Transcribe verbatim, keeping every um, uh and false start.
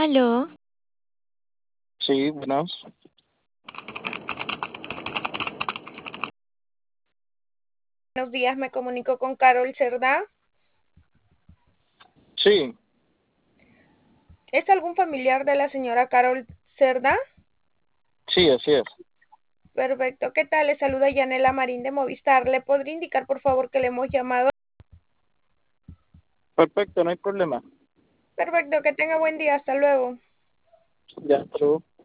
Aló, Sí, buenas. Buenos días, me comunico con Carol Cerdá. Sí, ¿Es algún familiar de la señora Carol Cerdá? sí, así es. Perfecto, ¿qué tal? Le saluda Yanela Marín de Movistar. ¿Le podría indicar, por favor, que le hemos llamado? Perfecto, no hay problema. Perfecto, que tenga buen día, hasta luego. Ya, hasta luego.